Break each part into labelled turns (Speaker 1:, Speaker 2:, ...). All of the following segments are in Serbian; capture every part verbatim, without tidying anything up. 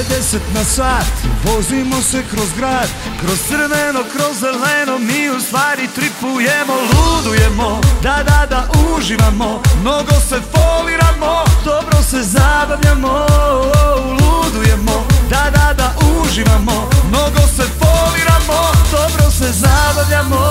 Speaker 1: pedeset na sat, vozimo se kroz grad, kroz crveno, kroz zeleno, mi u stvari tripujemo, ludujemo, da, da, da, uživamo, mnogo se foliramo, dobro se zabavljamo, ludujemo, da, da, da, uživamo, mnogo se foliramo, dobro se zabavljamo.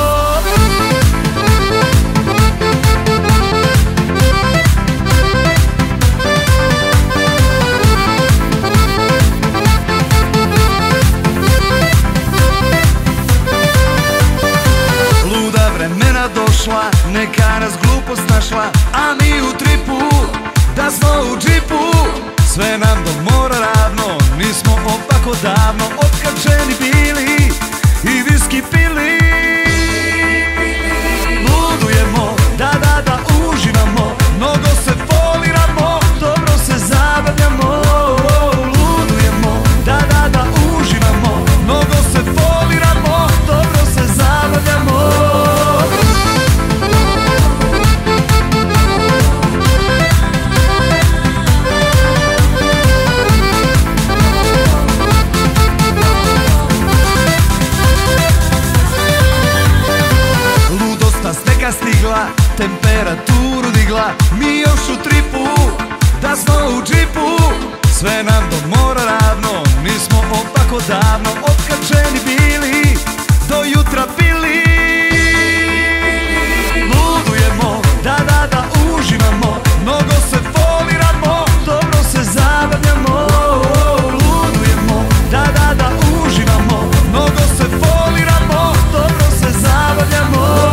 Speaker 1: Došla, neka nas glupost našla, a mi u tripu, da smo u džipu, sve nam do mora ravno, nismo opako davno otkačeni bili i viski pili. Ludujemo, da, da, da, uživamo, mnogo se foliramo, dobro se zabavljamo. Ludujemo, da, da, da, uživamo, mnogo se foliramo, dobro se zabavljamo. Stigla, temperaturu digla, mi još u tripu, da smo u džipu, sve nam do mora ravno, nismo opako davno otkačeni bili, do jutra pili. Ludujemo, da, da, da, uživamo, mnogo se foliramo, dobro se zabavljamo. Ludujemo, da, da, da, uživamo, mnogo se foliramo, dobro se zabavljamo.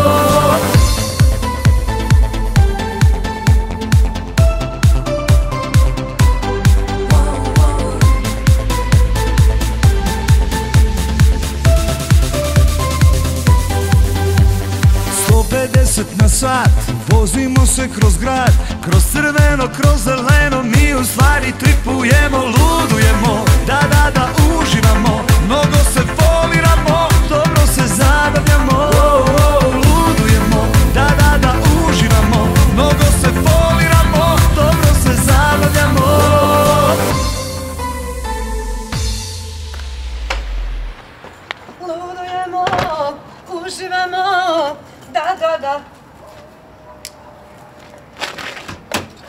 Speaker 1: pedeset na sat, vozimo se kroz grad, kroz crveno, kroz zeleno, mi u stvari tripujemo, ludujemo, da, da, da, uživamo, mnogo se foliramo, dobro se zabavljamo. Ludujemo, da, da, da, uživamo, mnogo se foliramo, dobro se zabavljamo.
Speaker 2: Ludujemo, uživamo, da, da, da.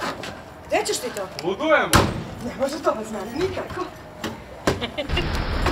Speaker 2: Gde ćeš ti to?
Speaker 3: Ludujemo.
Speaker 2: Ne može to bez mene, nikako.